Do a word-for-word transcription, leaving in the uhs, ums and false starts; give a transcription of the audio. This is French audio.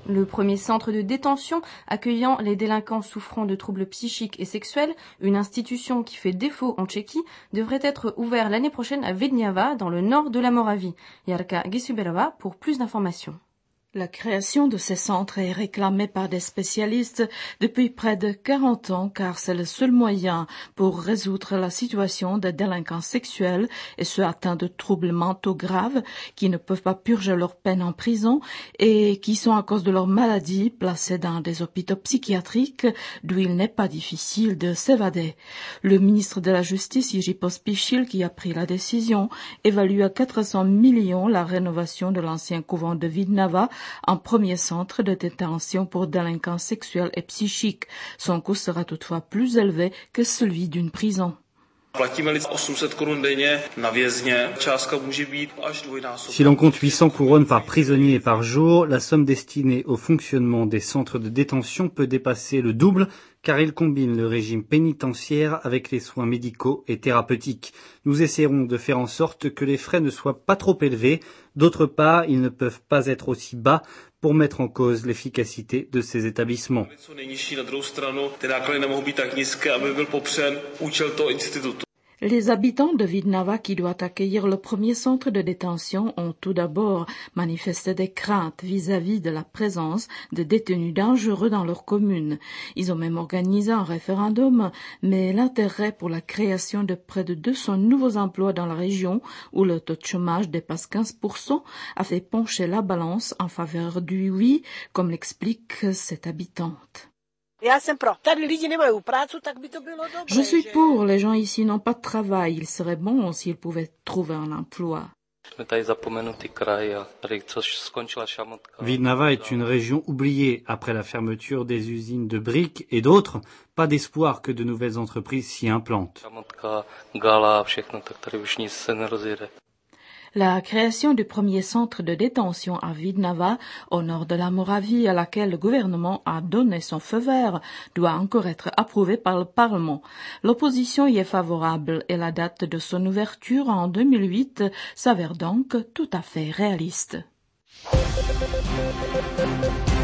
Le premier centre de détention accueillant les délinquants souffrant de troubles psychiques et sexuels, une institution qui fait défaut en Tchéquie, devrait être ouvert l'année prochaine à Vidňava, dans le nord de la Moravie. Jarka Gisuberova pour plus d'informations. La création de ces centres est réclamée par des spécialistes depuis près de quarante ans car c'est le seul moyen pour résoudre la situation des délinquants sexuels et ceux atteints de troubles mentaux graves qui ne peuvent pas purger leur peine en prison et qui sont à cause de leur maladie placés dans des hôpitaux psychiatriques d'où il n'est pas difficile de s'évader. Le ministre de la Justice, Jiří Pospíšil, qui a pris la décision, évalue à quatre cents millions la rénovation de l'ancien couvent de Vidňava en premier centre de détention pour délinquants sexuels et psychiques. Son coût sera toutefois plus élevé que celui d'une prison. Si l'on compte huit cents couronnes par prisonnier et par jour, la somme destinée au fonctionnement des centres de détention peut dépasser le double, car il combine le régime pénitentiaire avec les soins médicaux et thérapeutiques. Nous essaierons de faire en sorte que les frais ne soient pas trop élevés. D'autre part, ils ne peuvent pas être aussi bas pour mettre en cause l'efficacité de ces établissements. Les habitants de Vidňava qui doivent accueillir le premier centre de détention ont tout d'abord manifesté des craintes vis-à-vis de la présence de détenus dangereux dans leur commune. Ils ont même organisé un référendum, mais l'intérêt pour la création de près de deux cents nouveaux emplois dans la région, où le taux de chômage dépasse quinze pour cent, a fait pencher la balance en faveur du oui, comme l'explique cette habitante. Je suis pour, les gens ici n'ont pas de travail, il serait bon s'ils pouvaient trouver un emploi. Vidňava est une région oubliée après la fermeture des usines de briques et d'autres. Pas d'espoir que de nouvelles entreprises s'y implantent. La création du premier centre de détention à Vidňava, au nord de la Moravie, à laquelle le gouvernement a donné son feu vert, doit encore être approuvée par le Parlement. L'opposition y est favorable et la date de son ouverture en deux mille huit s'avère donc tout à fait réaliste.